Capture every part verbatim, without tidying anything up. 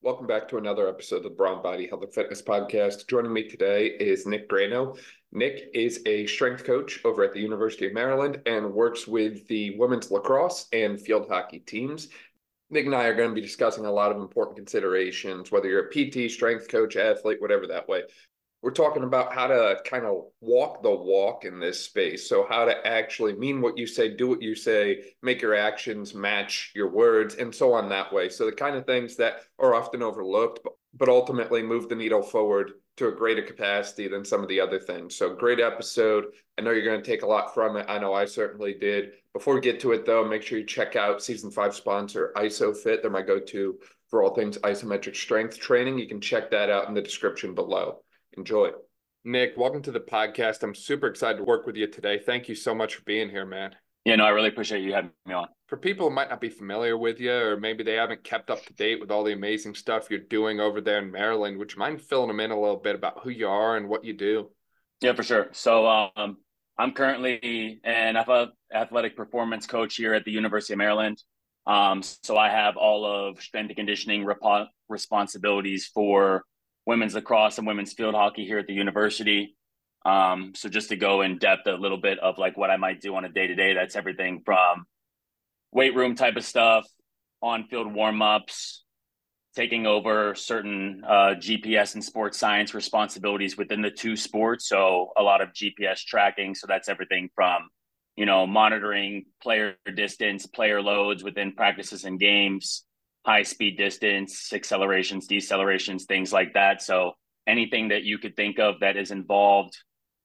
Welcome back to another episode of the Brown Body Health and Fitness Podcast. Joining me today is Nick Grano. Nick is a strength coach over at the University of Maryland and works with the women's lacrosse and field hockey teams. Nick and I are going to be discussing a lot of important considerations, whether you're a P T, strength coach, athlete, whatever that way. We're talking about how to kind of walk the walk in this space. So how to actually mean what you say, do what you say, make your actions match your words, and so on that way. So the kind of things that are often overlooked, but, but ultimately move the needle forward to a greater capacity than some of the other things. So great episode. I know you're going to take a lot from it. I know I certainly did. Before we get to it, though, make sure you check out season five sponsor ISOFIT. They're my go-to for all things isometric strength training. You can check that out in the description below. Enjoy. Nick, welcome to the podcast. I'm super excited to work with you today. Thank you so much for being here, man. Yeah, no, I really appreciate you having me on. For people who might not be familiar with you, or maybe they haven't kept up to date with all the amazing stuff you're doing over there in Maryland, would you mind filling them in a little bit about who you are and what you do? Yeah, for sure. So um, I'm currently an athletic performance coach here at the University of Maryland. Um, so I have all of strength and conditioning rep- responsibilities for women's lacrosse and women's field hockey here at the university. Um, so just to go in depth a little bit of like what I might do on a day-to-day, that's everything from weight room type of stuff, on-field warm-ups, taking over certain uh, G P S and sports science responsibilities within the two sports. So a lot of G P S tracking. So that's everything from, you know, monitoring player distance, player loads within practices and games, high speed distance, accelerations, decelerations, things like that. So anything that you could think of that is involved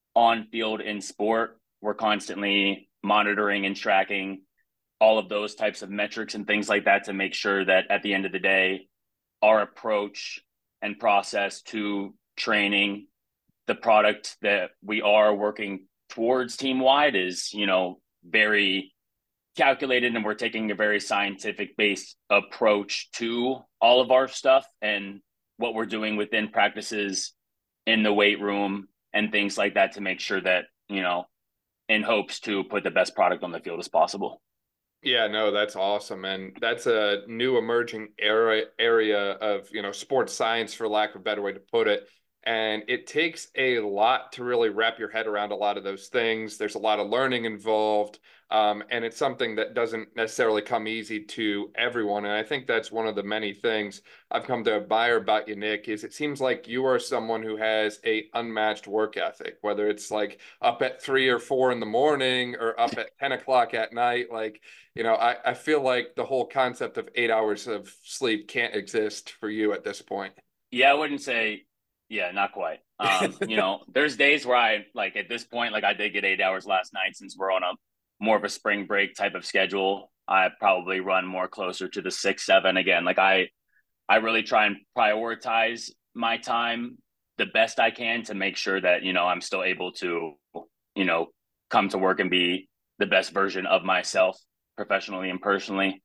on field in sport, we're constantly monitoring and tracking all of those types of metrics and things like that to make sure that at the end of the day, our approach and process to training, the product that we are working towards team wide is, you know, very calculated, and we're taking a very scientific based approach to all of our stuff and what we're doing within practices in the weight room and things like that to make sure that, you know, in hopes to put the best product on the field as possible. Yeah, no, that's awesome. And that's a new emerging area area of, you know, sports science, for lack of a better way to put it. And it takes a lot to really wrap your head around a lot of those things. There's a lot of learning involved. Um, and it's something that doesn't necessarily come easy to everyone. And I think that's one of the many things I've come to admire about you, Nick, is it seems like you are someone who has a unmatched work ethic, whether it's like up at three or four in the morning or up at ten o'clock at night. Like, you know, I, I feel like the whole concept of eight hours of sleep can't exist for you at this point. Yeah, I wouldn't say, yeah, not quite. Um, you know, there's days where I like at this point, like I did get eight hours last night since we're on a more of a spring break type of schedule. I probably run more closer to the six, seven again. Like I, I really try and prioritize my time the best I can to make sure that, you know, I'm still able to, you know, come to work and be the best version of myself professionally and personally.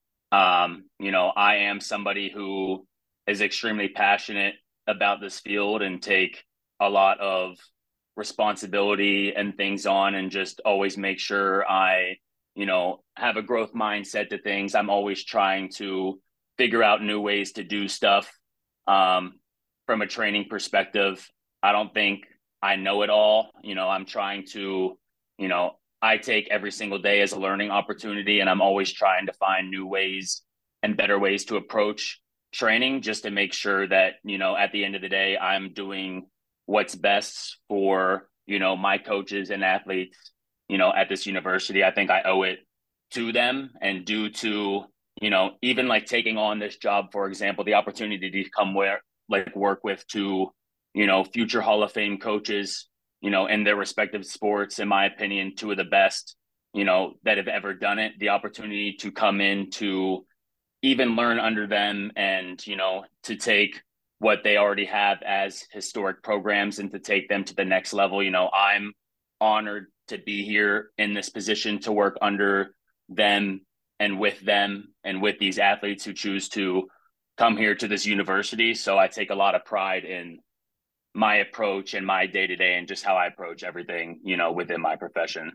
Um, you know, I am somebody who is extremely passionate about this field and take a lot of responsibility and things on and just always make sure I, you know, have a growth mindset to things. I'm always trying to figure out new ways to do stuff. Um, from a training perspective, I don't think I know it all. You know, I'm trying to, you know, I take every single day as a learning opportunity, and I'm always trying to find new ways and better ways to approach training just to make sure that, you know, at the end of the day, I'm doing what's best for, you know, my coaches and athletes, you know, at this university. I think I owe it to them, and due to, you know, even like taking on this job, for example, the opportunity to come where like work with two, you know, future Hall of Fame coaches, you know, in their respective sports, in my opinion, two of the best, you know, that have ever done it. The opportunity to come in to even learn under them and, you know, to take what they already have as historic programs and to take them to the next level. You know, I'm honored to be here in this position to work under them and with them and with these athletes who choose to come here to this university. So I take a lot of pride in my approach and my day-to-day and just how I approach everything, you know, within my profession.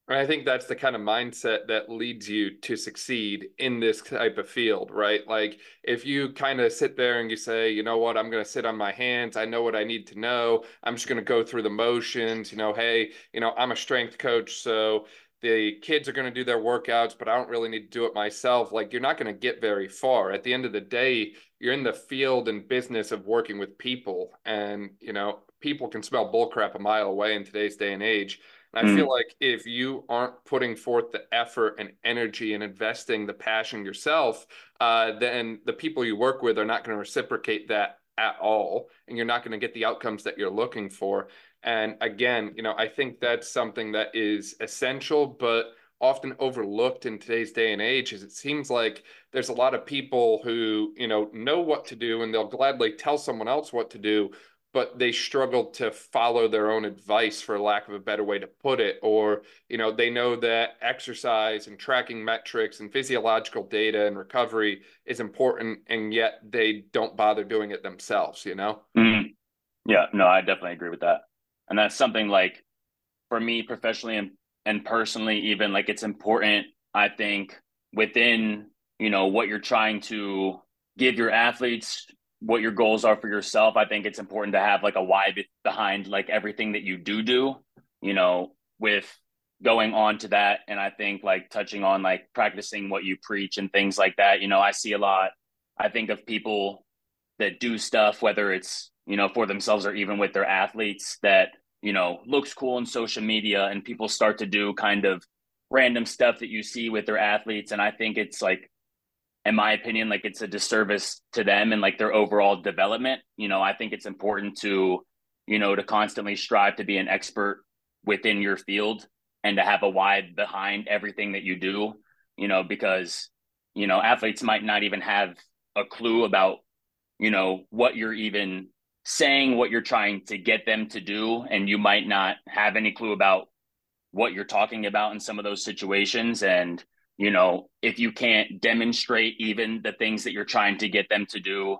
And I think that's the kind of mindset that leads you to succeed in this type of field, right? Like if you kind of sit there and you say, you know what, I'm going to sit on my hands. I know what I need to know. I'm just going to go through the motions. You know, hey, you know, I'm a strength coach, so the kids are going to do their workouts, but I don't really need to do it myself. Like you're not going to get very far. At the end of the day, you're in the field and business of working with people, and you know, people can smell bullcrap a mile away in today's day and age. And I feel Mm, like if you aren't putting forth the effort and energy and investing the passion yourself, uh, then the people you work with are not going to reciprocate that at all. And you're not going to get the outcomes that you're looking for. And again, you know, I think that's something that is essential, but often overlooked in today's day and age is it seems like there's a lot of people who, you know, know what to do and they'll gladly tell someone else what to do, but they struggle to follow their own advice, for lack of a better way to put it. Or, you know, they know that exercise and tracking metrics and physiological data and recovery is important, and yet they don't bother doing it themselves, you know? mm. Yeah, no, I definitely agree with that. And that's something like for me professionally and, and personally, even like it's important, I think, within, you know, what you're trying to give your athletes, what your goals are for yourself. I think it's important to have like a why behind like everything that you do do, you know, with going on to that. And I think like touching on like practicing what you preach and things like that, you know, I see a lot, I think of people that do stuff, whether it's, you know, for themselves or even with their athletes that, you know, looks cool in social media and people start to do kind of random stuff that you see with their athletes. And I think it's like, in my opinion, like it's a disservice to them and like their overall development. You know, I think it's important to, you know, to constantly strive to be an expert within your field and to have a why behind everything that you do, you know, because, you know, athletes might not even have a clue about, you know, what you're even saying, what you're trying to get them to do. And you might not have any clue about what you're talking about in some of those situations. And, you know, if you can't demonstrate even the things that you're trying to get them to do,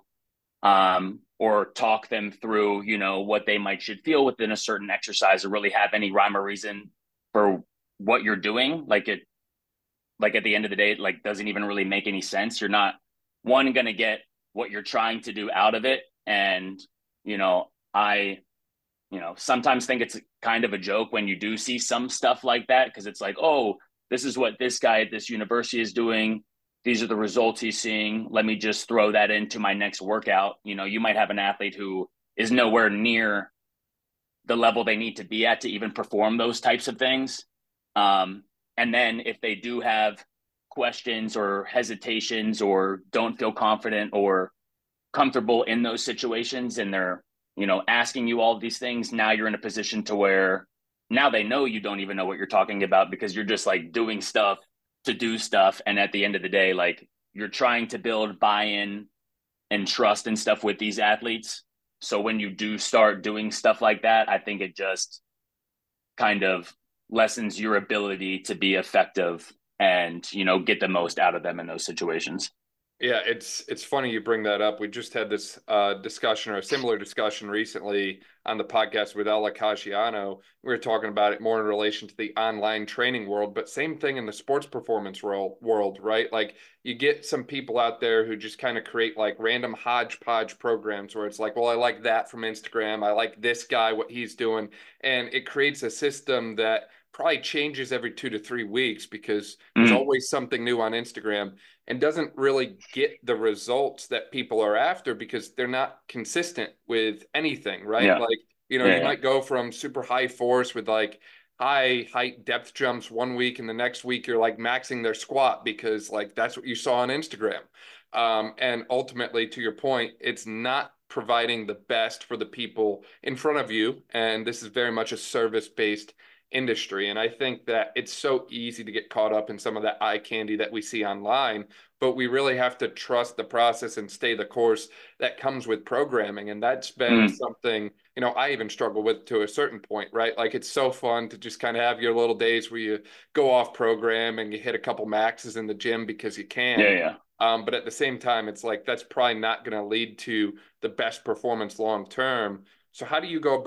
um, or talk them through, you know, what they might should feel within a certain exercise or really have any rhyme or reason for what you're doing, like it, like at the end of the day, it like doesn't even really make any sense. You're not one going to get what you're trying to do out of it. And, you know, I, you know, sometimes think it's kind of a joke when you do see some stuff like that, because it's like, oh, this is what this guy at this university is doing. These are the results he's seeing. Let me just throw that into my next workout. You know, you might have an athlete who is nowhere near the level they need to be at to even perform those types of things. Um, and then if they do have questions or hesitations or don't feel confident or comfortable in those situations and they're, you know, asking you all of these things, now you're in a position to where now they know you don't even know what you're talking about because you're just like doing stuff to do stuff. And at the end of the day, like you're trying to build buy-in and trust and stuff with these athletes. So when you do start doing stuff like that, I think it just kind of lessens your ability to be effective and, you know, get the most out of them in those situations. Yeah, it's it's funny you bring that up. We just had this uh, discussion or a similar discussion recently on the podcast with Ella Caggiano. We were talking about it more in relation to the online training world, but same thing in the sports performance world, world, right? Like you get some people out there who just kind of create like random hodgepodge programs where it's like, well, I like that from Instagram. I like this guy, what he's doing. And it creates a system that probably changes every two to three weeks because there's Mm, always something new on Instagram and doesn't really get the results that people are after because they're not consistent with anything, right? yeah, Like, you know, yeah, you yeah. might go from super high force with like high height depth jumps one week, and the next week you're like maxing their squat because like that's what you saw on Instagram. Um, and ultimately, to your point, it's not providing the best for the people in front of you. And this is very much a service based industry. And I think that it's so easy to get caught up in some of that eye candy that we see online, but we really have to trust the process and stay the course that comes with programming. And that's been Mm, something, you know, I even struggle with to a certain point, right? Like it's so fun to just kind of have your little days where you go off program and you hit a couple maxes in the gym because you yeah, can. yeah. Um, but at the same time, it's like that's probably not going to lead to the best performance long term. So how do you go about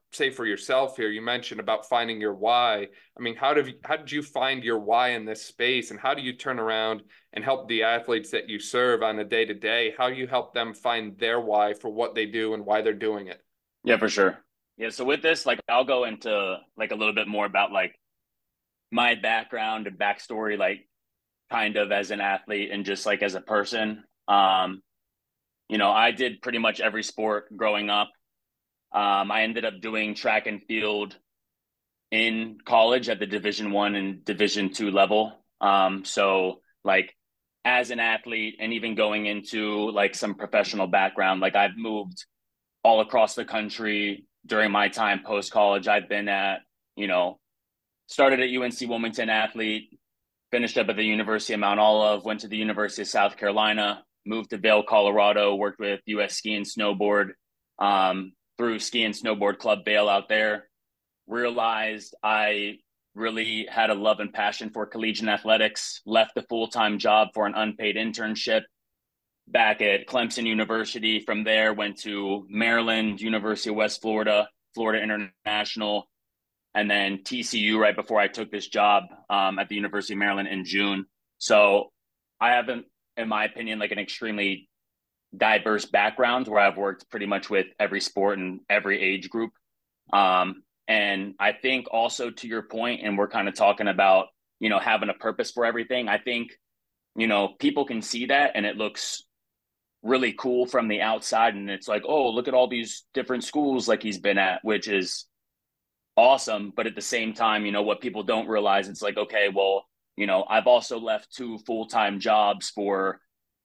say for yourself here, you mentioned about finding your why. I mean, how did you, how did you find your why in this space, and how do you turn around and help the athletes that you serve on a day to day? How do you help them find their why for what they do and why they're doing it? Yeah, for sure. Yeah. So with this, like, I'll go into like a little bit more about like my background and backstory, like kind of as an athlete and just like as a person. Um, you know, I did pretty much every sport growing up. Um, I ended up doing track and field in college at the Division One and Division Two level. Um, so like as an athlete and even going into like some professional background, like I've moved all across the country during my time post college. I've been at, you know, started at U N C Wilmington athlete, finished up at the University of Mount Olive, went to the University of South Carolina, moved to Vail, Colorado, worked with U S Ski and Snowboard, um, through Ski and Snowboard Club Vail out there. Realized I really had a love and passion for collegiate athletics, left the full-time job for an unpaid internship back at Clemson University. From there, went to Maryland, University of West Florida, Florida International, and then T C U right before I took this job um, at the University of Maryland in June. So I haven't, in my opinion, like an extremely diverse background where I've worked pretty much with every sport and every age group. Um, and I think also to your point, and we're kind of talking about, you know, having a purpose for everything. I think, you know, people can see that and it looks really cool from the outside. And it's like, oh, look at all these different schools like he's been at, which is awesome. But at the same time, you know, what people don't realize, it's like, okay, well, you know, I've also left two full-time jobs for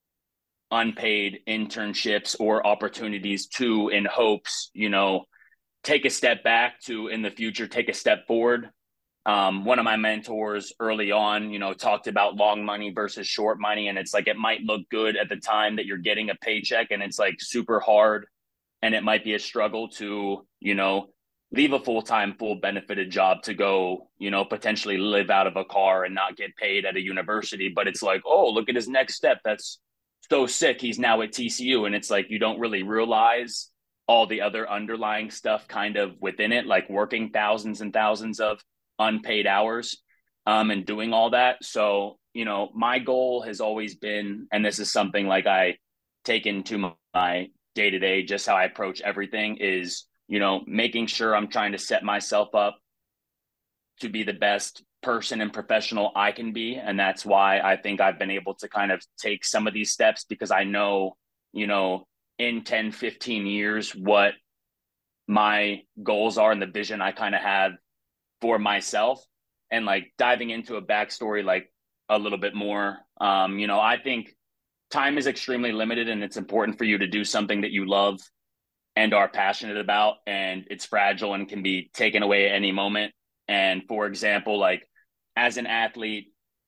unpaid internships or opportunities to, in hopes, you know, take a step back to in the future, take a step forward. Um, one of my mentors early on, you know, talked about long money versus short money. And it's like, it might look good at the time that you're getting a paycheck and it's like super hard. And it might be a struggle to, you know, leave a full-time, full benefited job to go, you know, potentially live out of a car and not get paid at a university. But it's like, oh, look at his next step. That's so sick. He's now at T C U. And it's like, you don't really realize all the other underlying stuff kind of within it, like working thousands and thousands of unpaid hours um, and doing all that. So, you know, my goal has always been, and this is something like I take into my day to day, just how I approach everything is, you know, making sure I'm trying to set myself up to be the best person and professional I can be. And that's why I think I've been able to kind of take some of these steps, because I know, you know, in ten, fifteen years, what my goals are and the vision I kind of have for myself. And like diving into a backstory, like a little bit more, um, you know, I think time is extremely limited and it's important for you to do something that you love and are passionate about, and it's fragile and can be taken away at any moment. And for example, like as an athlete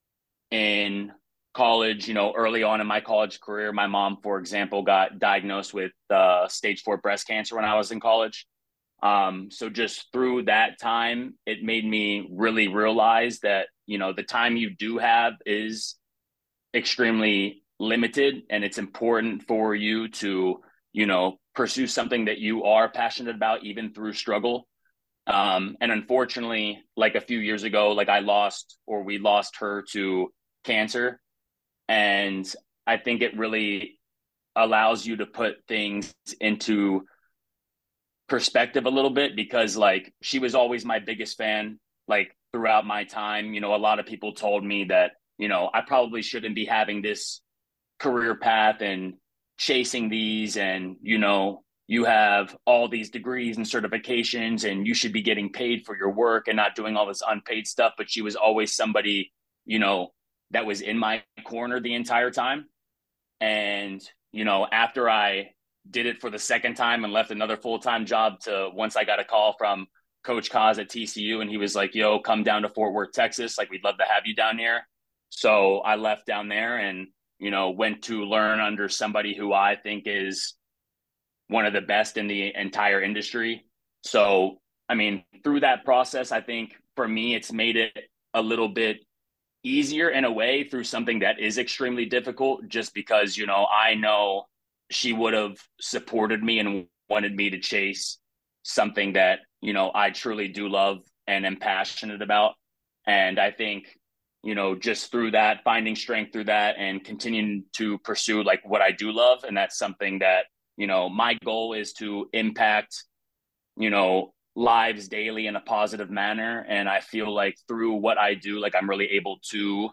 in college, you know, early on in my college career, my mom, for example, got diagnosed with uh, stage four breast cancer when I was in college. Um, so just through that time, it made me really realize that, you know, the time you do have is extremely limited, and it's important for you to, you know, pursue something that you are passionate about, even through struggle. Um, and unfortunately, like a few years ago, like I lost, or we lost her to cancer. And I think it really allows you to put things into perspective a little bit, because like she was always my biggest fan, like throughout my time. You know, a lot of people told me that, you know, I probably shouldn't be having this career path and chasing these, and, you know, you have all these degrees and certifications and you should be getting paid for your work and not doing all this unpaid stuff. But she was always somebody, you know, that was in my corner the entire time. And, you know, after I did it for the second time and left another full-time job, to once I got a call from Coach Kaz at T C U, and he was like, yo, come down to Fort Worth, Texas. Like, we'd love to have you down here. So I left down there and, you know, went to learn under somebody who I think is one of the best in the entire industry. So, I mean, through that process, I think for me, it's made it a little bit easier in a way through something that is extremely difficult, just because, you know, I know she would have supported me and wanted me to chase something that, you know, I truly do love and am passionate about. And I think, you know, just through that, finding strength through that and continuing to pursue like what I do love. And that's something that, you know, my goal is to impact, you know, lives daily in a positive manner. And I feel like through what I do, like I'm really able to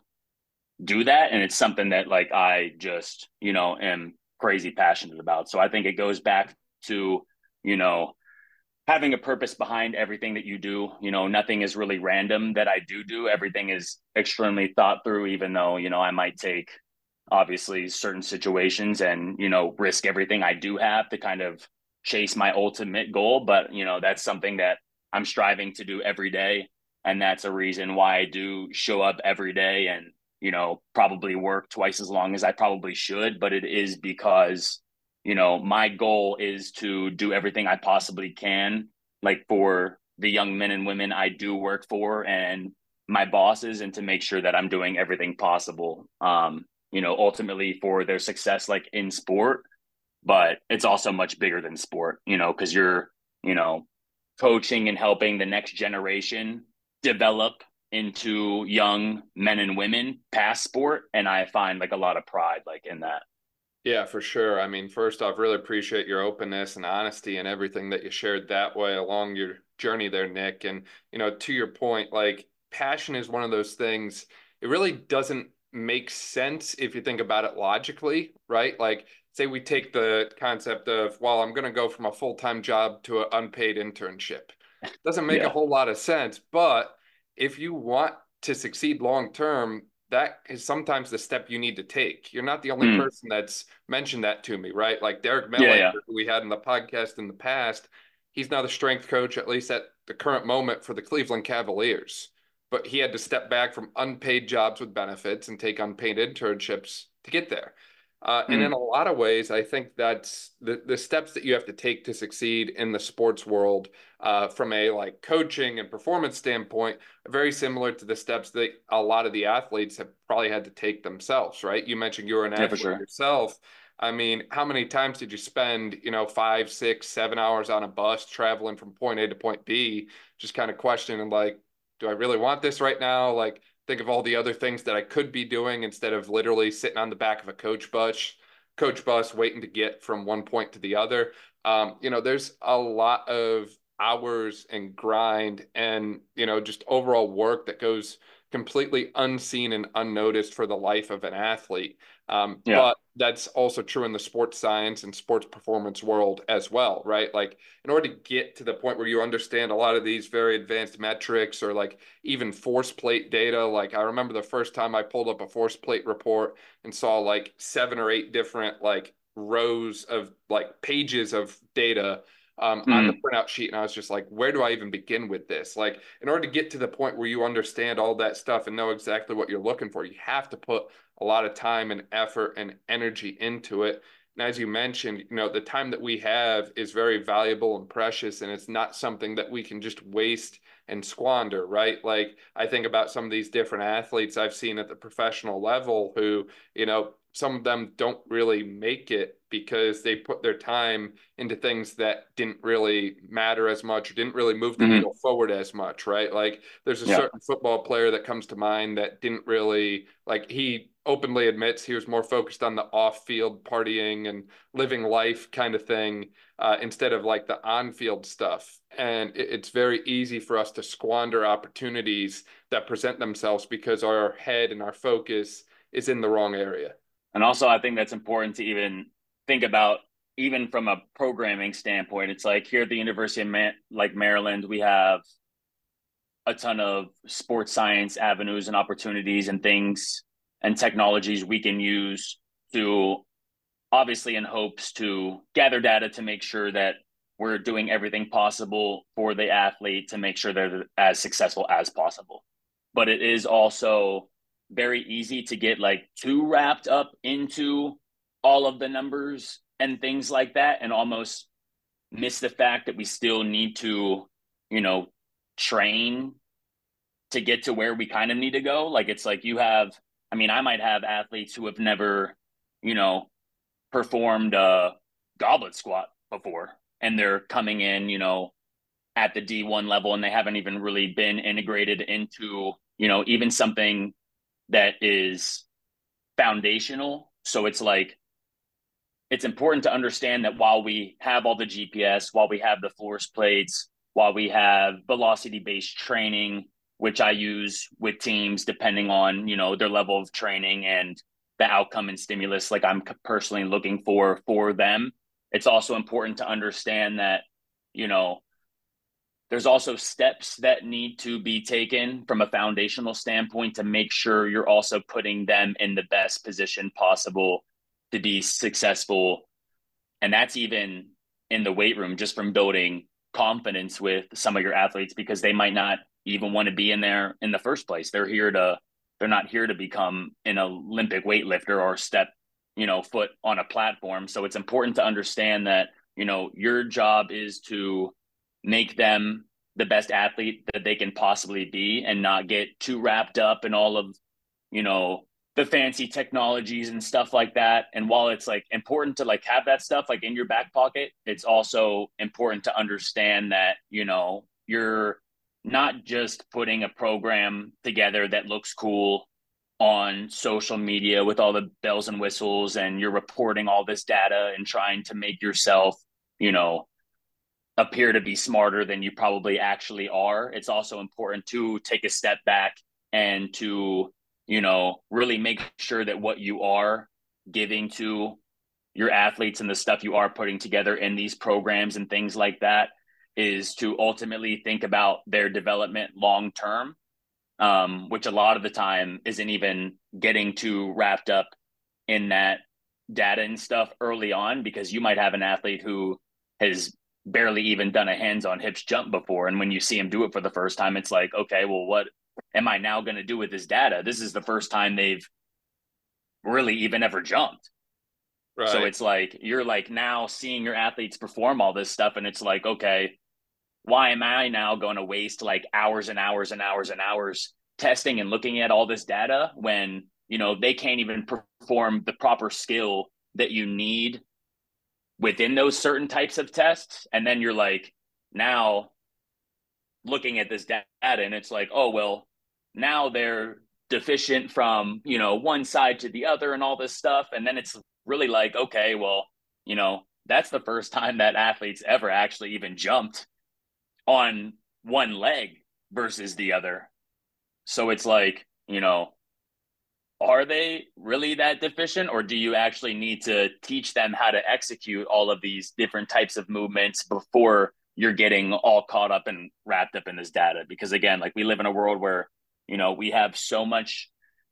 do that. And it's something that like I just, you know, am crazy passionate about. So I think it goes back to, you know, having a purpose behind everything that you do. You know, nothing is really random that I do do. Everything is extremely thought through, even though, you know, I might take obviously certain situations and, you know, risk everything I do have to kind of chase my ultimate goal. But, you know, that's something that I'm striving to do every day. And that's a reason why I do show up every day and, you know, probably work twice as long as I probably should. But it is because, you know, my goal is to do everything I possibly can, like for the young men and women I do work for and my bosses, and to make sure that I'm doing everything possible, um, you know, ultimately for their success, like in sport. But it's also much bigger than sport, you know, because you're, you know, coaching and helping the next generation develop into young men and women past sport. And I find like a lot of pride like in that. Yeah, for sure. I mean, first off, really appreciate your openness and honesty and everything that you shared that way along your journey there, Nick. And, you know, to your point, like passion is one of those things, it really doesn't make sense if you think about it logically, right? Like, say we take the concept of, well, I'm going to go from a full-time job to an unpaid internship. Doesn't make a Yeah. whole lot of sense, but if you want to succeed long term, that is sometimes the step you need to take. You're not the only Mm. person that's mentioned that to me, right? Like Derek Yeah. Melander, Yeah. who we had in the podcast in the past, he's now the strength coach, at least at the current moment, for the Cleveland Cavaliers. But he had to step back from unpaid jobs with benefits and take unpaid internships to get there. Uh, and in Mm. a lot of ways, I think that's the, the steps that you have to take to succeed in the sports world, uh, from a like coaching and performance standpoint, very similar to the steps that a lot of the athletes have probably had to take themselves, right? You mentioned you were an Yeah, for athlete sure. yourself. I mean, how many times did you spend, you know, five, six, seven hours on a bus traveling from point A to point B, just kind of questioning like, do I really want this right now? Like, think of all the other things that I could be doing instead of literally sitting on the back of a coach bus, coach bus waiting to get from one point to the other. Um, you know, there's a lot of hours and grind and, you know, just overall work that goes completely unseen and unnoticed for the life of an athlete. Um, Yeah. but that's also true in the sports science and sports performance world as well, right? Like, in order to get to the point where you understand a lot of these very advanced metrics or like even force plate data, like I remember the first time I pulled up a force plate report and saw like seven or eight different like rows of like pages of data um, on the Mm. printout sheet. And I was just like, where do I even begin with this? Like, in order to get to the point where you understand all that stuff and know exactly what you're looking for, you have to put a lot of time and effort and energy into it. And as you mentioned, you know, the time that we have is very valuable and precious, and it's not something that we can just waste and squander, right? Like, I think about some of these different athletes I've seen at the professional level who, you know, some of them don't really make it because they put their time into things that didn't really matter as much or didn't really move the Mm-hmm. needle forward as much, right? Like, there's a Yeah. certain football player that comes to mind that didn't really, like, he openly admits he was more focused on the off-field partying and living life kind of thing, uh, instead of like the on-field stuff. And it, it's very easy for us to squander opportunities that present themselves because our head and our focus is in the wrong area. And also, I think that's important to even think about, even from a programming standpoint. It's like here at the University of Ma- like Maryland, we have a ton of sports science avenues and opportunities and things and technologies we can use to, obviously in hopes to gather data to make sure that we're doing everything possible for the athlete to make sure they're as successful as possible. But it is also very easy to get like too wrapped up into all of the numbers and things like that and almost miss the fact that we still need to, you know, train to get to where we kind of need to go. Like it's like you have, I mean, I might have athletes who have never, you know, performed a goblet squat before, and they're coming in, you know, at the D one level, and they haven't even really been integrated into, you know, even something that is foundational. So it's like, it's important to understand that while we have all the G P S, while we have the force plates, while we have velocity based training, which I use with teams depending on, you know, their level of training and the outcome and stimulus, like I'm personally looking for for them. It's also important to understand that, you know, there's also steps that need to be taken from a foundational standpoint to make sure you're also putting them in the best position possible to be successful. And that's even in the weight room, just from building confidence with some of your athletes, because they might not even want to be in there in the first place. They're here to, they're not here to become an Olympic weightlifter or step, you know, foot on a platform. So it's important to understand that, you know, your job is to make them the best athlete that they can possibly be and not get too wrapped up in all of, you know, the fancy technologies and stuff like that. And while it's like important to like have that stuff like in your back pocket, it's also important to understand that, you know, you're not just putting a program together that looks cool on social media with all the bells and whistles, and you're reporting all this data and trying to make yourself, you know, appear to be smarter than you probably actually are. It's also important to take a step back and to, you know, really make sure that what you are giving to your athletes and the stuff you are putting together in these programs and things like that is to ultimately think about their development long term, um, which a lot of the time isn't even getting too wrapped up in that data and stuff early on, because you might have an athlete who has barely even done a hands-on hips jump before, and when you see him do it for the first time, it's like, okay, well, what am I now going to do with this data? This is the first time they've really even ever jumped. Right. So it's like, you're like now seeing your athletes perform all this stuff, and it's like, okay, why am I now going to waste like hours and hours and hours and hours testing and looking at all this data when, you know, they can't even perform the proper skill that you need within those certain types of tests? And then you're like, now looking at this data, and it's like, oh, well, now they're deficient from, you know, one side to the other and all this stuff. And then it's really like, okay, well, you know, that's the first time that athletes ever actually even jumped on one leg versus the other. So it's like, you know, are they really that deficient, or do you actually need to teach them how to execute all of these different types of movements before you're getting all caught up and wrapped up in this data? Because again, like, we live in a world where, you know, we have so much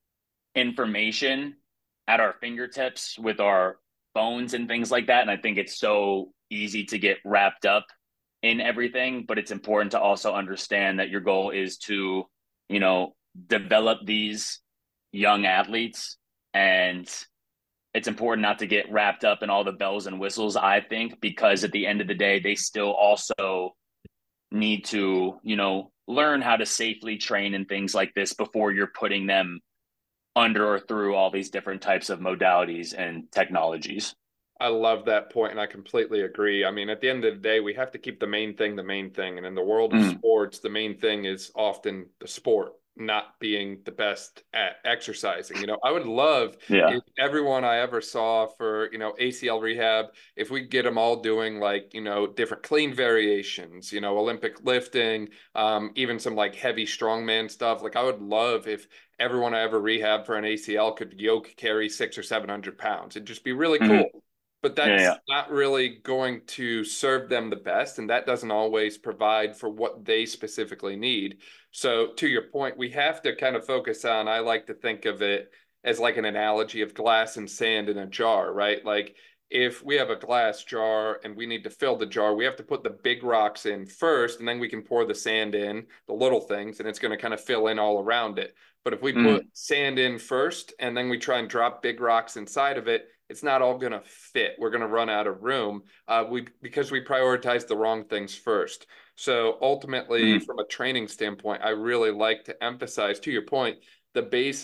information at our fingertips with our phones and things like that. And I think it's so easy to get wrapped up in everything, but it's important to also understand that your goal is to, you know, develop these young athletes, and it's important not to get wrapped up in all the bells and whistles, I think, because at the end of the day, they still also need to, you know, learn how to safely train and things like this before you're putting them under or through all these different types of modalities and technologies. I love that point, and I completely agree. I mean, at the end of the day, we have to keep the main thing the main thing. And in the world of mm. sports, the main thing is often the sport, not being the best at exercising. You know, I would love yeah. if everyone I ever saw for, you know, A C L rehab, if we get them all doing like, you know, different clean variations, you know, Olympic lifting, um, even some like heavy strongman stuff. Like, I would love if everyone I ever rehab for an A C L could yoke carry six or seven hundred pounds. It'd just be really cool. Mm-hmm. But that's yeah, yeah. not really going to serve them the best, and that doesn't always provide for what they specifically need. So to your point, we have to kind of focus on, I like to think of it as like an analogy of glass and sand in a jar, right? Like, if we have a glass jar and we need to fill the jar, we have to put the big rocks in first, and then we can pour the sand in, the little things, and it's going to kind of fill in all around it. But if we mm. put sand in first and then we try and drop big rocks inside of it, it's not all going to fit. We're going to run out of room uh, we because we prioritize the wrong things first. So ultimately, mm. from a training standpoint, I really like to emphasize, to your point, the basic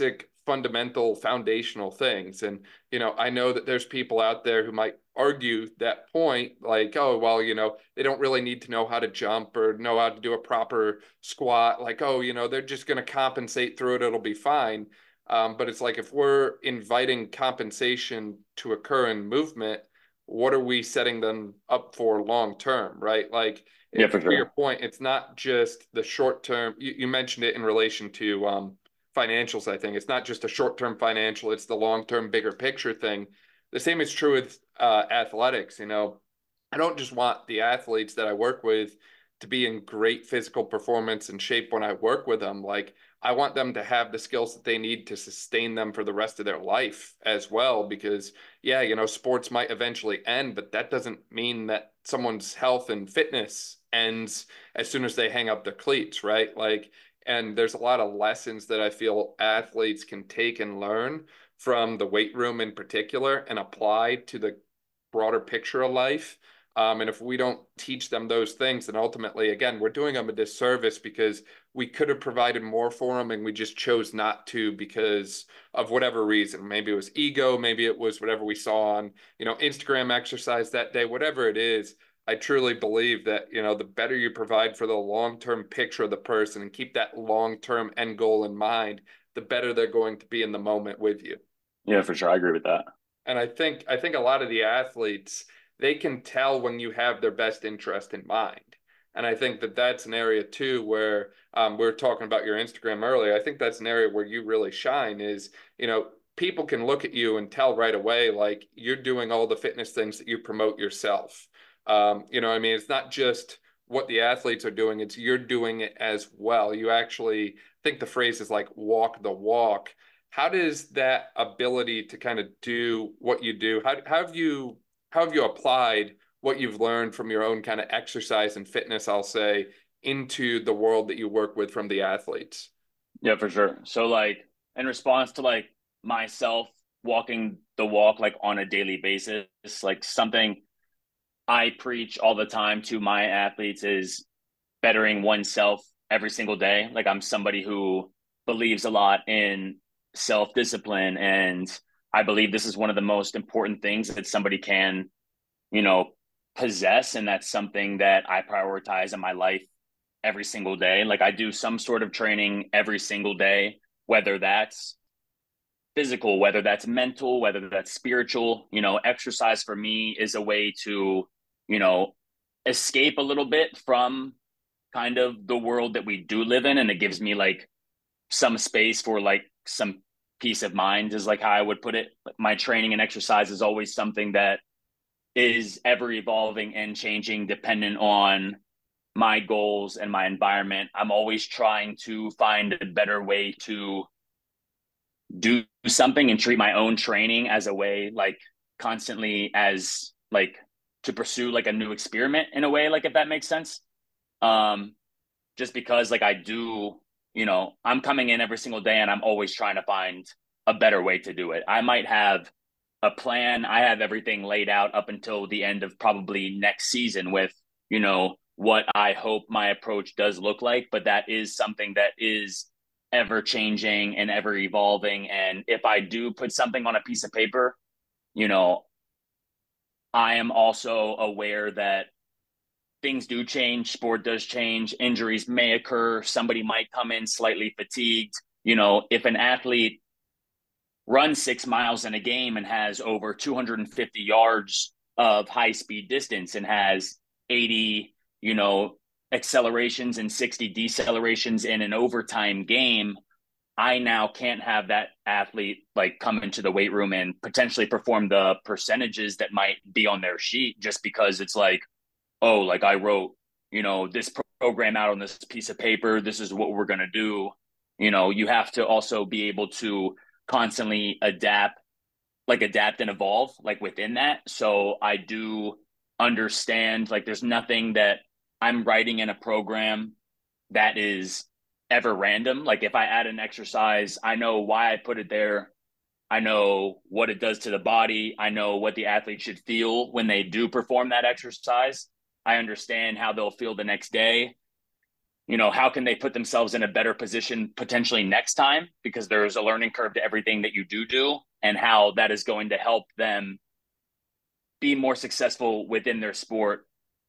fundamental foundational things. And, you know, I know that there's people out there who might argue that point, like, oh, well, you know, they don't really need to know how to jump or know how to do a proper squat. Like, oh, you know, they're just going to compensate through it. It'll be fine. Um, but it's like, if we're inviting compensation to occur in movement, what are we setting them up for long term, right? Like, Yeah, it, for to your sure. point, it's not just the short term. You, you mentioned it in relation to um, financials. I think it's not just a short term financial; it's the long term, bigger picture thing. The same is true with uh, athletics. You know, I don't just want the athletes that I work with to be in great physical performance and shape when I work with them. Like, I want them to have the skills that they need to sustain them for the rest of their life as well. Because, yeah, you know, sports might eventually end, but that doesn't mean that someone's health and fitness ends as soon as they hang up their cleats, right? Like, and there's a lot of lessons that I feel athletes can take and learn from the weight room in particular and apply to the broader picture of life. Um, and if we don't teach them those things, then ultimately, again, we're doing them a disservice because we could have provided more for them and we just chose not to because of whatever reason. Maybe it was ego, maybe it was whatever we saw on, you know, Instagram exercise that day, whatever it is. I truly believe that, you know, the better you provide for the long-term picture of the person and keep that long-term end goal in mind, the better they're going to be in the moment with you. Yeah, for sure. I agree with that. And I think I think a lot of the athletes, they can tell when you have their best interest in mind. And I think that that's an area too where um, we were talking about your Instagram earlier. I think that's an area where you really shine is, you know, people can look at you and tell right away, like, you're doing all the fitness things that you promote yourself. Um, you know, I mean, it's not just what the athletes are doing, it's you're doing it as well. You actually, I think the phrase is like walk the walk. How does that ability to kind of do what you do, how, how have you how have you applied what you've learned from your own kind of exercise and fitness, I'll say, into the world that you work with from the athletes? Yeah, for sure. So like in response to like myself walking the walk like on a daily basis, like something I preach all the time to my athletes is bettering oneself every single day. Like I'm somebody who believes a lot in self-discipline, and I believe this is one of the most important things that somebody can, you know, possess, and that's something that I prioritize in my life every single day. Like I do some sort of training every single day, whether that's physical, whether that's mental, whether that's spiritual. You know, exercise for me is a way to, you know, escape a little bit from kind of the world that we do live in. And it gives me like some space for like some peace of mind, is like how I would put it. My training and exercise is always something that is ever evolving and changing dependent on my goals and my environment. I'm always trying to find a better way to do something and treat my own training as a way, like constantly as like to pursue like a new experiment in a way, like if that makes sense. Um, just because like I do, you know, I'm coming in every single day and I'm always trying to find a better way to do it. I might have a plan. I have everything laid out up until the end of probably next season with, you know, what I hope my approach does look like, but that is something that is ever changing and ever evolving. And if I do put something on a piece of paper, you know, I am also aware that things do change, sport does change, injuries may occur, somebody might come in slightly fatigued. You know, if an athlete runs six miles in a game and has over two hundred fifty yards of high speed distance and has eighty, you know, accelerations and sixty decelerations in an overtime game, I now can't have that athlete like come into the weight room and potentially perform the percentages that might be on their sheet just because it's like, oh, like I wrote, you know, this program out on this piece of paper. This is what we're going to do. You know, you have to also be able to constantly adapt, like adapt and evolve, like within that. So I do understand, like, there's nothing that I'm writing in a program that is ever random. Like, if I add an exercise, I know why I put it there. I know what it does to the body. I know what the athlete should feel when they do perform that exercise. I understand how they'll feel the next day. you know, how can they put themselves in a better position potentially next time, because there's a learning curve to everything that you do do, and how that is going to help them be more successful within their sport.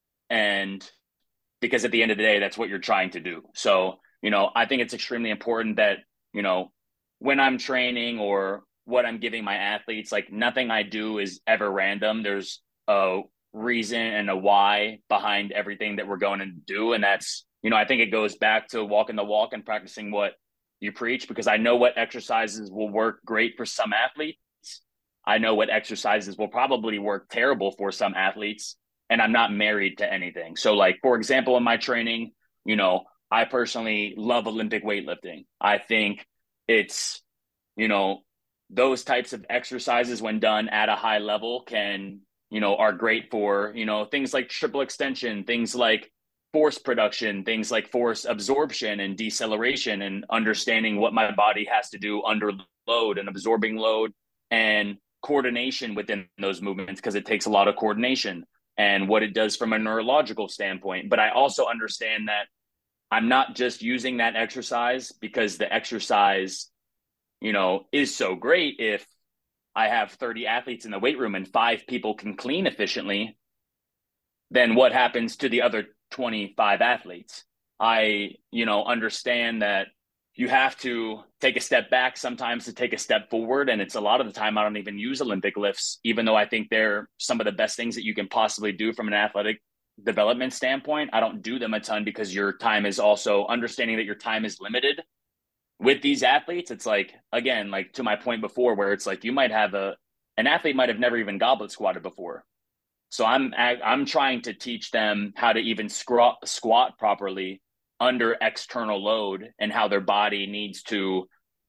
And because at the end of the day, that's what you're trying to do. So, you know, I think it's extremely important that, you know, when I'm training or what I'm giving my athletes, like nothing I do is ever random. There's a reason and a why behind everything that we're going to do. And that's, you know, I think it goes back to walking the walk and practicing what you preach, because I know what exercises will work great for some athletes. I know what exercises will probably work terrible for some athletes, and I'm not married to anything. So like, for example, in my training, you know, I personally love Olympic weightlifting. I think it's, you know, those types of exercises when done at a high level can, you know, are great for, you know, things like triple extension, things like force production, things like force absorption and deceleration, and understanding what my body has to do under load and absorbing load, and coordination within those movements, because it takes a lot of coordination, and what it does from a neurological standpoint. But I also understand that I'm not just using that exercise because the exercise, you know, is so great. If I have thirty athletes in the weight room and five people can clean efficiently, then what happens to the other twenty-five athletes? I, you know, understand that you have to take a step back sometimes to take a step forward. And it's a lot of the time I don't even use Olympic lifts, even though I think they're some of the best things that you can possibly do from an athletic development standpoint. I don't do them a ton because your time is also understanding that your time is limited with these athletes. It's like, again, like to my point before, where it's like you might have a, an athlete might have never even goblet squatted before. So I'm, I'm trying to teach them how to even squat, squat properly under external load, and how their body needs to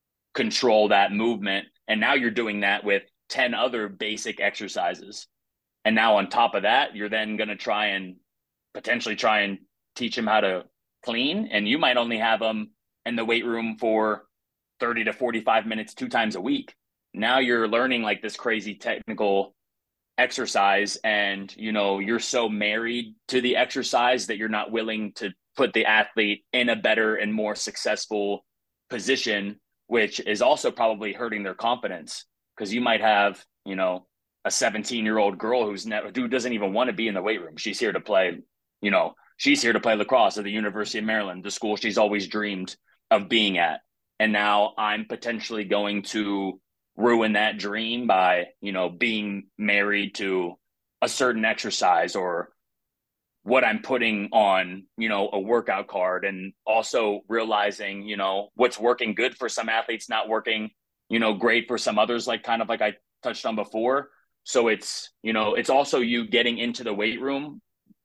control that movement. And now you're doing that with ten other basic exercises. And now on top of that, you're then going to try and potentially try and teach them how to clean. And you might only have them in the weight room for thirty to forty-five minutes, two times a week. Now you're learning like this crazy technical exercise, and, you know, you're so married to the exercise that you're not willing to put the athlete in a better and more successful position, which is also probably hurting their confidence. Because you might have, you know, a seventeen year old girl who's never, who doesn't even want to be in the weight room. She's here to play, you know, she's here to play lacrosse at the University of Maryland, the school she's always dreamed of being at. And now I'm potentially going to ruin that dream by, you know, being married to a certain exercise or what I'm putting on, you know, a workout card. And also realizing, you know, what's working good for some athletes, not working, you know, great for some others, like kind of like I touched on before. So it's, you know, it's also you getting into the weight room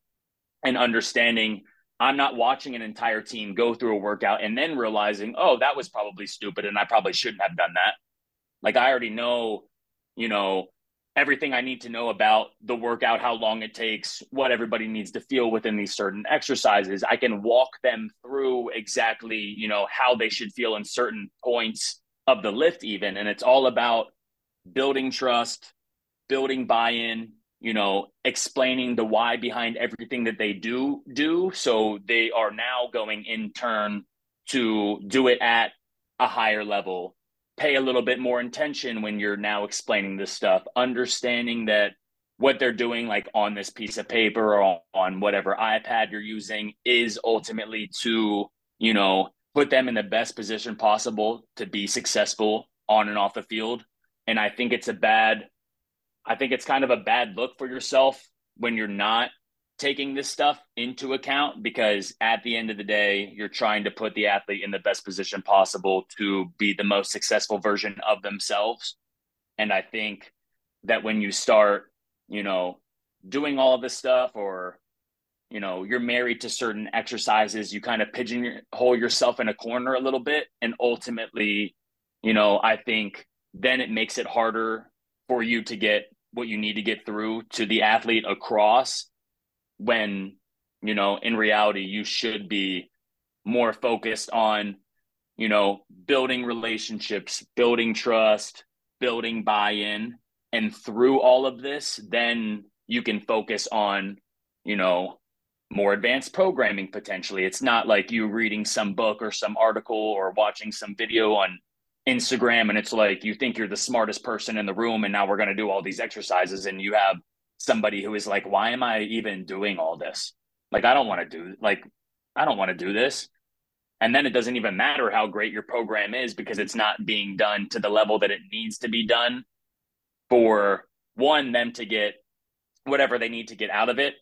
and understanding I'm not watching an entire team go through a workout and then realizing, oh, that was probably stupid and I probably shouldn't have done that. Like I already know, you know, everything I need to know about the workout, how long it takes, what everybody needs to feel within these certain exercises. I can walk them through exactly, you know, how they should feel in certain points of the lift even. And it's all about building trust, building buy-in, you know, explaining the why behind everything that they do do. So they are now going in turn to do it at a higher level. Pay a little bit more attention when you're now explaining this stuff, understanding that what they're doing, like on this piece of paper or on whatever iPad you're using, is ultimately to, you know, put them in the best position possible to be successful on and off the field. And I think it's a bad, I think it's kind of a bad look for yourself when you're not taking this stuff into account, because at the end of the day, you're trying to put the athlete in the best position possible to be the most successful version of themselves. And I think that when you start, you know, doing all of this stuff, or, you know, you're married to certain exercises, you kind of pigeonhole yourself in a corner a little bit. And ultimately, you know, I think then it makes it harder for you to get what you need to get through to the athlete across, when, you know, in reality, you should be more focused on, you know, building relationships, building trust, building buy-in. And through all of this, then you can focus on, you know, more advanced programming potentially. It's not like you reading some book or some article or watching some video on Instagram and it's like you think you're the smartest person in the room and now we're going to do all these exercises and you have somebody who is like, why am I even doing all this? Like, I don't want to do like I don't want to do this. And then it doesn't even matter how great your program is because it's not being done to the level that it needs to be done for one, them to get whatever they need to get out of it.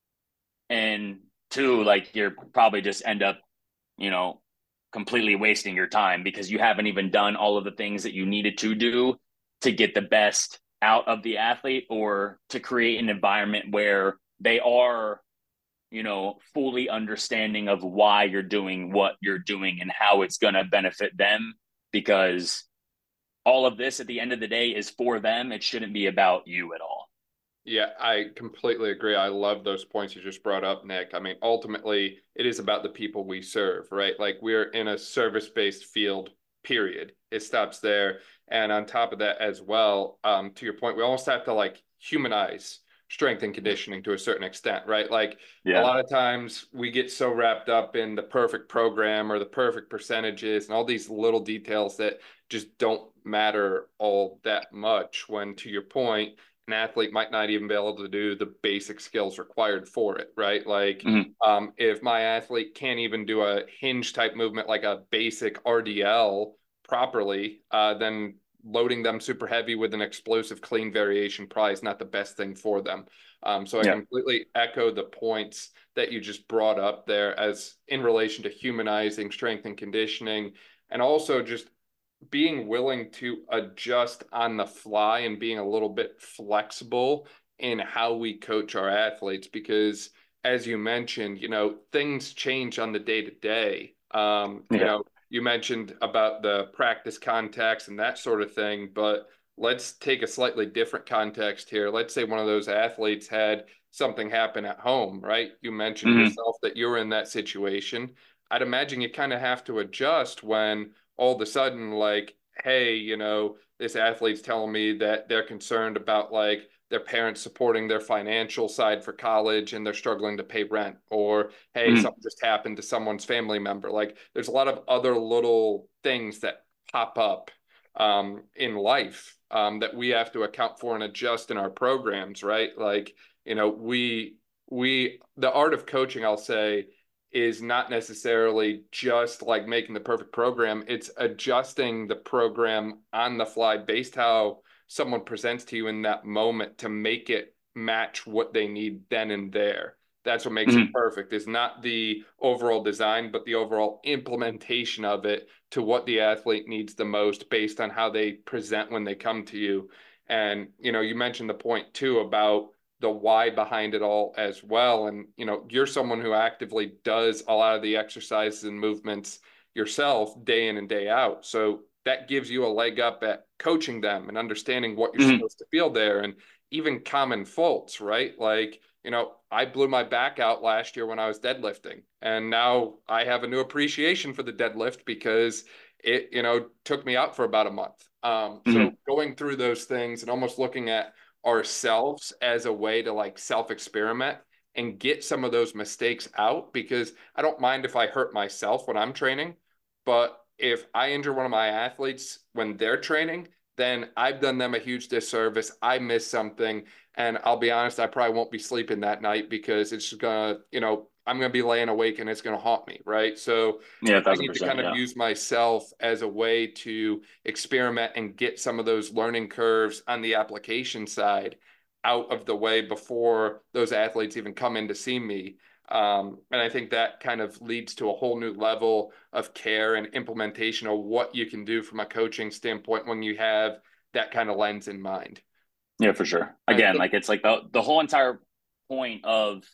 And two, like you're probably just end up, you know, completely wasting your time because you haven't even done all of the things that you needed to do to get the best out of the athlete or to create an environment where they are, you know, fully understanding of why you're doing what you're doing and how it's going to benefit them, because all of this at the end of the day is for them. It shouldn't be about you at all. Yeah, I completely agree. I love those points you just brought up, Nick. I mean, ultimately, it is about the people we serve, right? Like we're in a service-based field, period. It stops there. And on top of that as well, um, to your point, we almost have to like humanize strength and conditioning to a certain extent, right? Like yeah. a lot of times we get so wrapped up in the perfect program or the perfect percentages and all these little details that just don't matter all that much when, to your point, an athlete might not even be able to do the basic skills required for it, right? Like mm-hmm. um, if my athlete can't even do a hinge type movement, like a basic R D L properly, uh, then loading them super heavy with an explosive clean variation probably is not the best thing for them. Um, so I yeah. completely echo the points that you just brought up there as in relation to humanizing strength and conditioning, and also just being willing to adjust on the fly and being a little bit flexible in how we coach our athletes, because as you mentioned, you know, things change on the day to day. Um, yeah. You know, you mentioned about the practice context and that sort of thing, but let's take a slightly different context here. Let's say one of those athletes had something happen at home, right? You mentioned mm-hmm. yourself that you were in that situation. I'd imagine you kind of have to adjust when all of a sudden, like, hey, you know, this athlete's telling me that they're concerned about like their parents supporting their financial side for college and they're struggling to pay rent, or hey, mm-hmm. something just happened to someone's family member. Like there's a lot of other little things that pop up um, in life um, that we have to account for and adjust in our programs, right? Like, you know, we, we, the art of coaching, I'll say, is not necessarily just like making the perfect program. It's adjusting the program on the fly based how someone presents to you in that moment to make it match what they need then and there. That's what makes mm-hmm. it perfect, is not the overall design, but the overall implementation of it to what the athlete needs the most based on how they present when they come to you. And, you know, you mentioned the point too about the why behind it all as well. And, you know, you're someone who actively does a lot of the exercises and movements yourself day in and day out. So that gives you a leg up at coaching them and understanding what you're mm-hmm. supposed to feel there, and even common faults, right? Like, you know, I blew my back out last year when I was deadlifting, and now I have a new appreciation for the deadlift because it, you know, took me out for about a month. Um, mm-hmm. So going through those things and almost looking at ourselves as a way to like self-experiment and get some of those mistakes out, because I don't mind if I hurt myself when I'm training, but if I injure one of my athletes when they're training, then I've done them a huge disservice. I missed something, and I'll be honest, I probably won't be sleeping that night because it's just gonna, you know, I'm gonna be laying awake and it's gonna haunt me, right? So yeah, I need to kind of yeah. use myself as a way to experiment and get some of those learning curves on the application side out of the way before those athletes even come in to see me. Um, and I think that kind of leads to a whole new level of care and implementation of what you can do from a coaching standpoint when you have that kind of lens in mind. Yeah, for sure. Again, think, like it's like the, the whole entire point of,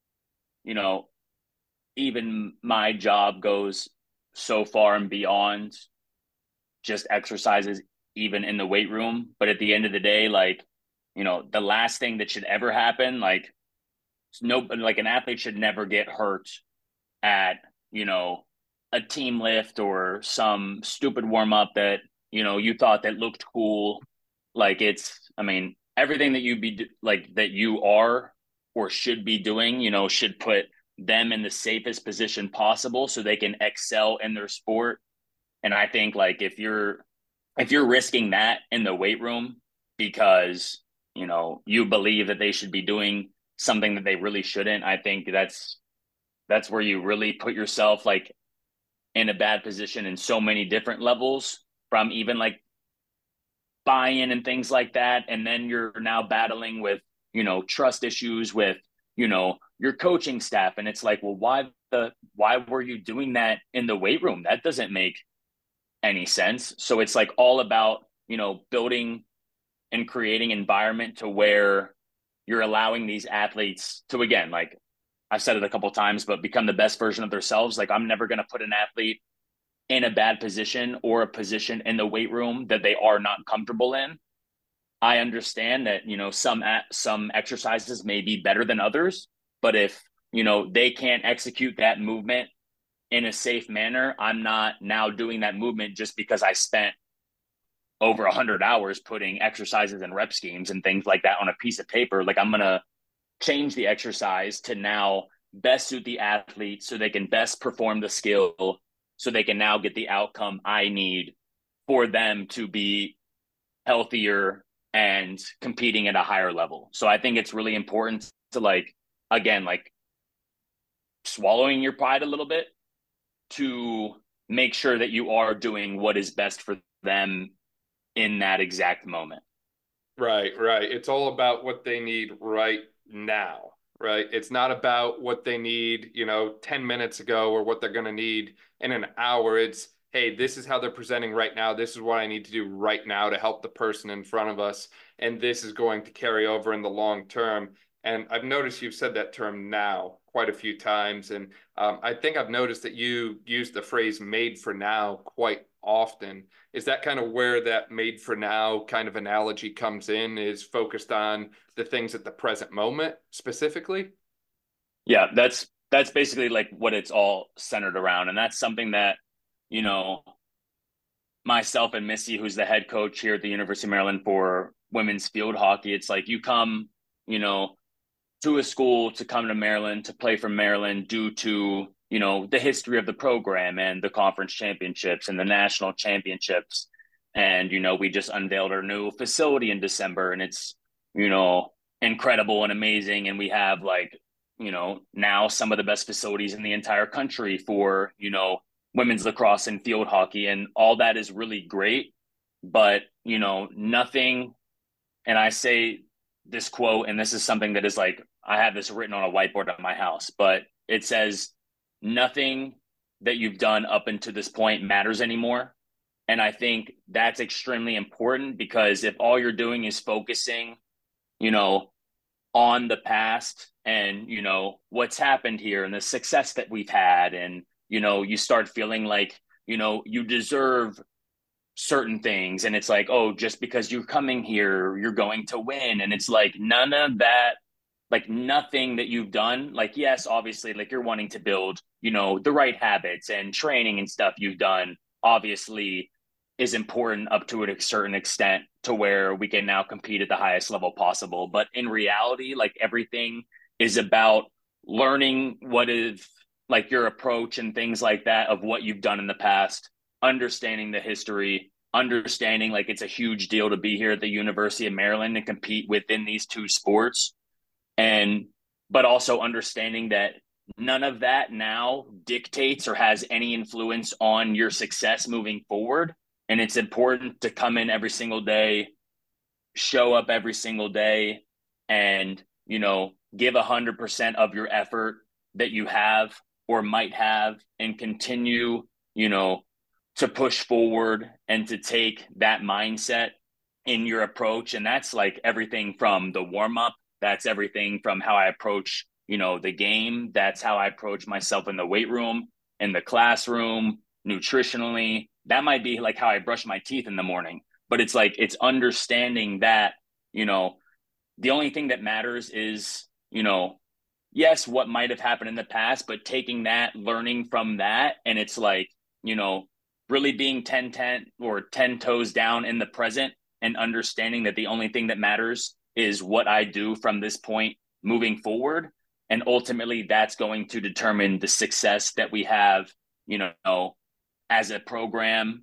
you know, even my job goes so far and beyond just exercises, even in the weight room. But at the end of the day, like, you know, the last thing that should ever happen, like, no, like an athlete should never get hurt at, you know, a team lift or some stupid warm up that, you know, you thought that looked cool. Like it's, I mean, everything that you be like that you are or should be doing, you know, should put them in the safest position possible so they can excel in their sport. And I think like if you're if you're risking that in the weight room because, you know, you believe that they should be doing something that they really shouldn't, I think that's that's where you really put yourself like in a bad position in so many different levels, from even like buy-in and things like that. And then you're now battling with, you know, trust issues with, you know, your coaching staff. And it's like, well, why the why were you doing that in the weight room? That doesn't make any sense. So it's like all about, you know, building and creating environment to where you're allowing these athletes to, again, like I've said it a couple of times, but become the best version of themselves. Like I'm never going to put an athlete in a bad position or a position in the weight room that they are not comfortable in. I understand that, you know, some some exercises may be better than others, but if, you know, they can't execute that movement in a safe manner, I'm not now doing that movement just because I spent over a hundred hours putting exercises and rep schemes and things like that on a piece of paper. Like I'm going to change the exercise to now best suit the athlete so they can best perform the skill, so they can now get the outcome I need for them to be healthier and competing at a higher level. So I think it's really important to like, again, like swallowing your pride a little bit to make sure that you are doing what is best for them in that exact moment. Right, right. It's all about what they need right now, right? It's not about what they need, you know, ten minutes ago or what they're going to need in an hour. It's, hey, this is how they're presenting right now. This is what I need to do right now to help the person in front of us. And this is going to carry over in the long term. And I've noticed you've said that term now quite a few times. And um, I think I've noticed that you use the phrase made for now quite often. Is that kind of where that made for now kind of analogy comes in, is focused on the things at the present moment specifically? Yeah, that's that's basically like what it's all centered around. And that's something that, you know, myself and Missy, who's the head coach here at the University of Maryland for women's field hockey, it's like you come, you know, to a school to come to Maryland to play for Maryland due to, you know, the history of the program and the conference championships and the national championships. And, you know, we just unveiled our new facility in December, and it's, you know, incredible and amazing. And we have like, you know, now some of the best facilities in the entire country for, you know, women's lacrosse and field hockey, and all that is really great. But, you know, nothing, and I say this quote, and this is something that is like, I have this written on a whiteboard at my house, but it says, nothing that you've done up until this point matters anymore. And I think that's extremely important, because if all you're doing is focusing, you know, on the past and, you know, what's happened here and the success that we've had, and, you know, you start feeling like, you know, you deserve certain things. And it's like, oh, just because you're coming here, you're going to win. And it's like, none of that, like nothing that you've done, like, yes, obviously, like you're wanting to build, you know, the right habits and training and stuff you've done, obviously is important up to a certain extent to where we can now compete at the highest level possible. But in reality, like everything is about learning what is like your approach and things like that of what you've done in the past, understanding the history, understanding like it's a huge deal to be here at the University of Maryland and compete within these two sports. And, but also understanding that none of that now dictates or has any influence on your success moving forward. And it's important to come in every single day, show up every single day, and, you know, give a hundred percent of your effort that you have or might have, and continue, you know, to push forward and to take that mindset in your approach. And that's like everything from the warm up. That's everything from how I approach, you know, the game. That's how I approach myself in the weight room, in the classroom, nutritionally. That might be like how I brush my teeth in the morning. But it's like, it's understanding that, you know, the only thing that matters is, you know, yes, what might have happened in the past, but taking that, learning from that. And it's like, you know, really being ten ten or ten toes down in the present, and understanding that the only thing that matters is what I do from this point moving forward. And ultimately, that's going to determine the success that we have, you know, as a program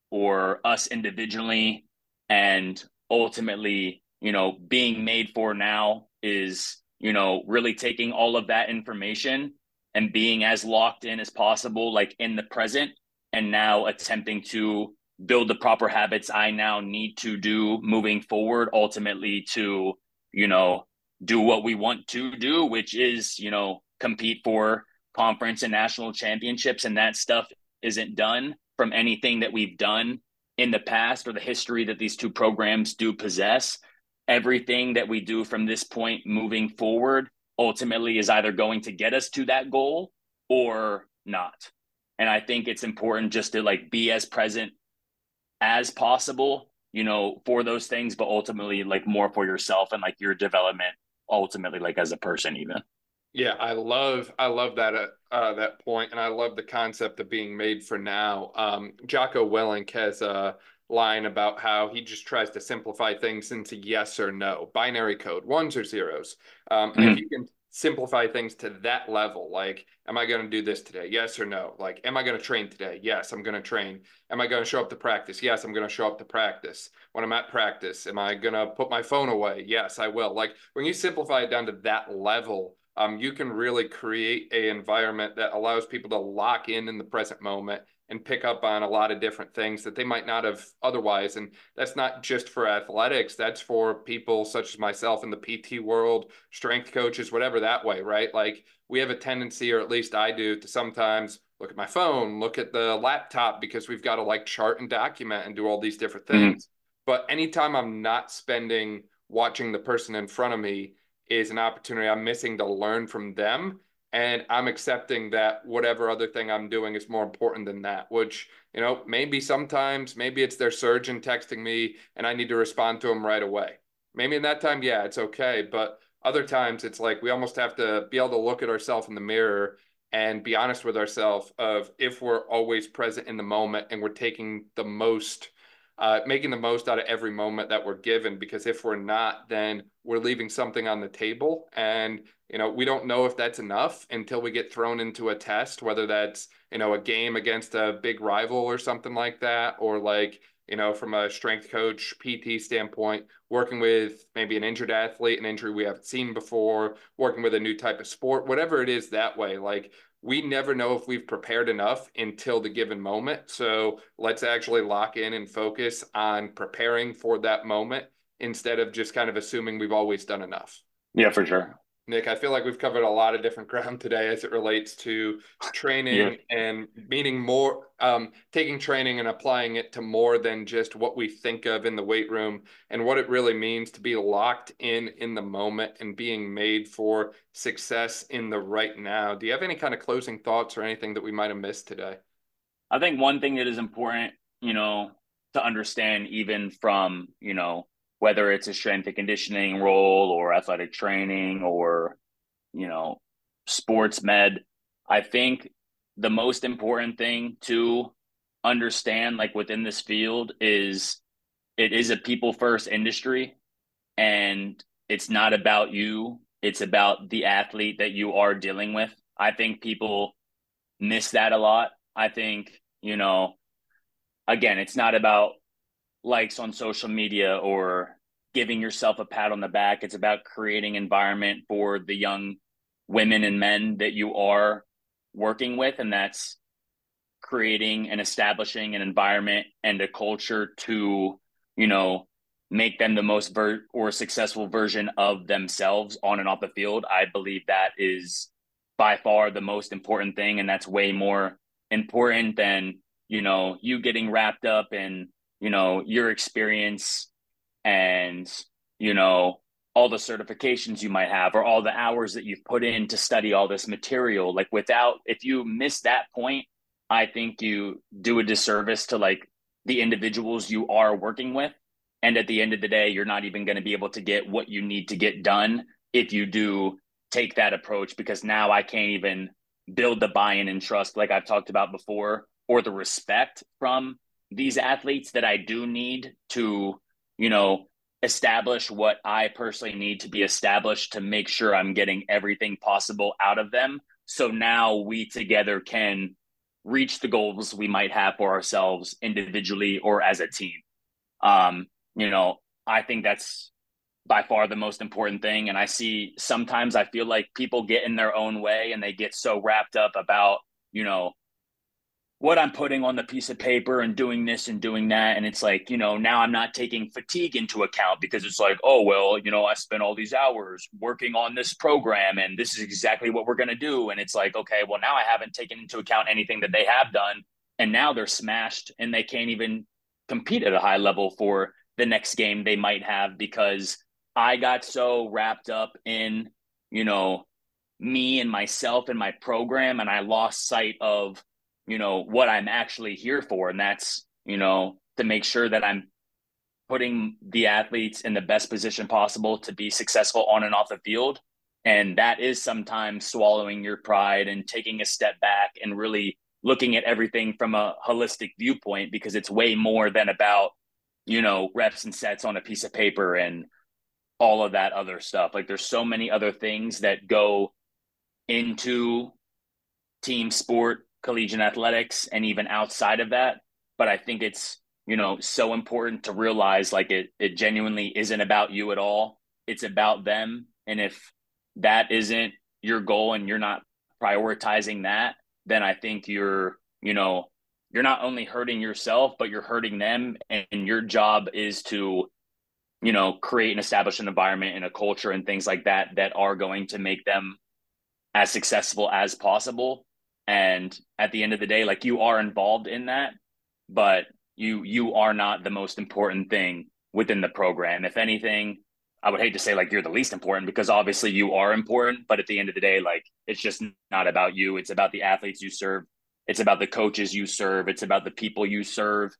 or us individually. And ultimately, you know, being made for now is, you know, really taking all of that information and being as locked in as possible, like in the present, and now attempting to build the proper habits I now need to do moving forward, ultimately to, you know, do what we want to do, which is, you know, compete for conference and national championships. And that stuff isn't done from anything that we've done in the past or the history that these two programs do possess. Everything that we do from this point moving forward ultimately is either going to get us to that goal or not. And I think it's important just to like be as present as possible, you know, for those things, but ultimately like more for yourself and like your development ultimately, like as a person even. Yeah, I love I love that uh, uh, that point, and I love the concept of being made for now. Um, Jocko Willink has a line about how he just tries to simplify things into yes or no, binary code, ones or zeros. Um, and if Mm-hmm. you can simplify things to that level, like, am I going to do this today? Yes or no? Like, am I going to train today? Yes, I'm going to train. Am I going to show up to practice? Yes, I'm going to show up to practice. When I'm at practice, am I going to put my phone away? Yes, I will. Like, when you simplify it down to that level, um, you can really create a environment that allows people to lock in in the present moment and pick up on a lot of different things that they might not have otherwise. And that's not just for athletics. That's for people such as myself in the P T world, strength coaches, whatever that way, right? Like we have a tendency, or at least I do, to sometimes look at my phone, look at the laptop because we've got to like chart and document and do all these different Mm-hmm. things. But anytime I'm not spending watching the person in front of me is an opportunity I'm missing to learn from them. And I'm accepting that whatever other thing I'm doing is more important than that, which, you know, maybe sometimes, maybe it's their surgeon texting me and I need to respond to them right away. Maybe in that time, yeah, it's okay. But other times it's like we almost have to be able to look at ourselves in the mirror and be honest with ourselves of if we're always present in the moment and we're taking the most uh, making the most out of every moment that we're given. Because if we're not, then we're leaving something on the table. And, you know, we don't know if that's enough until we get thrown into a test, whether that's, you know, a game against a big rival or something like that, or like, you know, from a strength coach, P T standpoint, working with maybe an injured athlete, an injury we haven't seen before, working with a new type of sport, whatever it is that way. Like, we never know if we've prepared enough until the given moment. So let's actually lock in and focus on preparing for that moment instead of just kind of assuming we've always done enough. Yeah, for sure. Nick, I feel like we've covered a lot of different ground today as it relates to Yeah. training and meaning more, um, taking training and applying it to more than just what we think of in the weight room and what it really means to be locked in in the moment and being made for success in the right now. Do you have any kind of closing thoughts or anything that we might have missed today? I think one thing that is important, you know, to understand even from, you know, whether it's a strength and conditioning role or athletic training or, you know, sports med, I think the most important thing to understand, like within this field, is it is a people first industry and it's not about you. It's about the athlete that you are dealing with. I think people miss that a lot. I think, you know, again, it's not about likes on social media or giving yourself a pat on the back. It's about creating environment for the young women and men that you are working with. And that's creating and establishing an environment and a culture to, you know, make them the most ver- or successful version of themselves on and off the field. I believe that is by far the most important thing. And that's way more important than, you know, you getting wrapped up in, you know, your experience and, you know, all the certifications you might have or all the hours that you've put in to study all this material. Like without, if you miss that point, I think you do a disservice to like the individuals you are working with. And at the end of the day, you're not even going to be able to get what you need to get done if you do take that approach, because now I can't even build the buy-in and trust like I've talked about before, or the respect from these athletes that I do need to, you know, establish what I personally need to be established to make sure I'm getting everything possible out of them. So now we together can reach the goals we might have for ourselves individually or as a team. Um, you know, I think that's by far the most important thing. And I see sometimes I feel like people get in their own way and they get so wrapped up about, you know, what I'm putting on the piece of paper and doing this and doing that. And it's like, you know, now I'm not taking fatigue into account because it's like, oh, well, you know, I spent all these hours working on this program and this is exactly what we're going to do. And it's like, okay, well, now I haven't taken into account anything that they have done. And now they're smashed and they can't even compete at a high level for the next game they might have because I got so wrapped up in, you know, me and myself and my program, and I lost sight of, you know, what I'm actually here for. And that's, you know, to make sure that I'm putting the athletes in the best position possible to be successful on and off the field. And that is sometimes swallowing your pride and taking a step back and really looking at everything from a holistic viewpoint, because it's way more than about, you know, reps and sets on a piece of paper and all of that other stuff. Like there's so many other things that go into team sport, collegiate athletics, and even outside of that. But I think it's, you know, so important to realize like it, it genuinely isn't about you at all. It's about them. And if that isn't your goal and you're not prioritizing that, then I think you're, you know, you're not only hurting yourself, but you're hurting them. And your job is to, you know, create and establish an environment and a culture and things like that that are going to make them as successful as possible. And at the end of the day, like you are involved in that, but you you are not the most important thing within the program. If anything, I would hate to say like you're the least important, because obviously you are important, but at the end of the day, like it's just not about you. It's about the athletes you serve. It's about the coaches you serve. It's about the people you serve.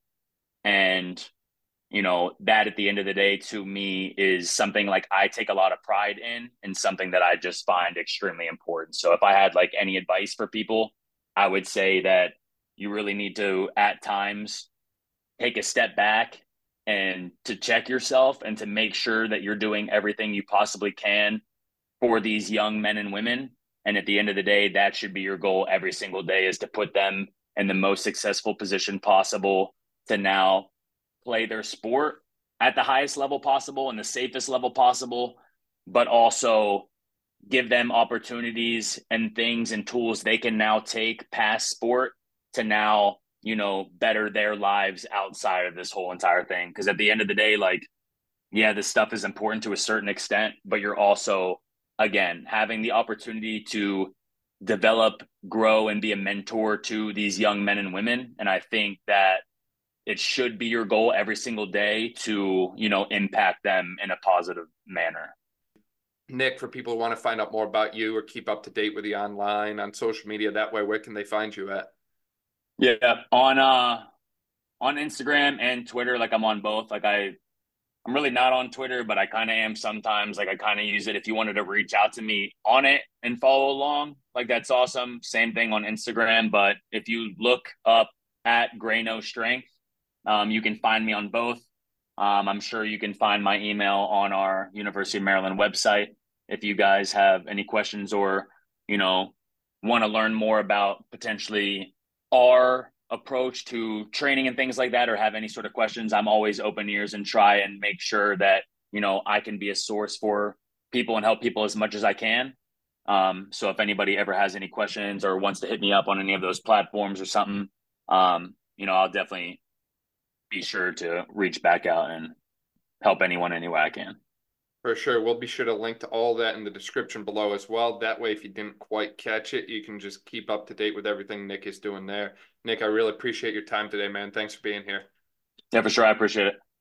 And, you know, that at the end of the day, to me, is something like I take a lot of pride in and something that I just find extremely important. So if I had like any advice for people, I would say that you really need to, at times, take a step back and to check yourself and to make sure that you're doing everything you possibly can for these young men and women. And at the end of the day, that should be your goal every single day, is to put them in the most successful position possible to now play their sport at the highest level possible and the safest level possible, but also give them opportunities and things and tools they can now take past sport to now, you know, better their lives outside of this whole entire thing. Because at the end of the day, like, yeah, this stuff is important to a certain extent, but you're also, again, having the opportunity to develop, grow, and be a mentor to these young men and women. And I think that it should be your goal every single day to, you know, impact them in a positive manner. Nick, for people who want to find out more about you or keep up to date with you online on social media, that way, where can they find you at? Yeah, on uh on Instagram and Twitter, like I'm on both. Like I I'm really not on Twitter, but I kind of am sometimes. Like I kind of use it. If you wanted to reach out to me on it and follow along, like that's awesome. Same thing on Instagram. But if you look up at Grano Strength, um, you can find me on both. Um, I'm sure you can find my email on our University of Maryland website if you guys have any questions or, you know, want to learn more about potentially our approach to training and things like that, or have any sort of questions. I'm always open ears and try and make sure that, you know, I can be a source for people and help people as much as I can. Um, so if anybody ever has any questions or wants to hit me up on any of those platforms or something, um, you know, I'll definitely be sure to reach back out and help anyone any way I can. For sure. We'll be sure to link to all that in the description below as well. That way, if you didn't quite catch it, you can just keep up to date with everything Nick is doing there. Nick, I really appreciate your time today, man. Thanks for being here. Yeah, for sure. I appreciate it.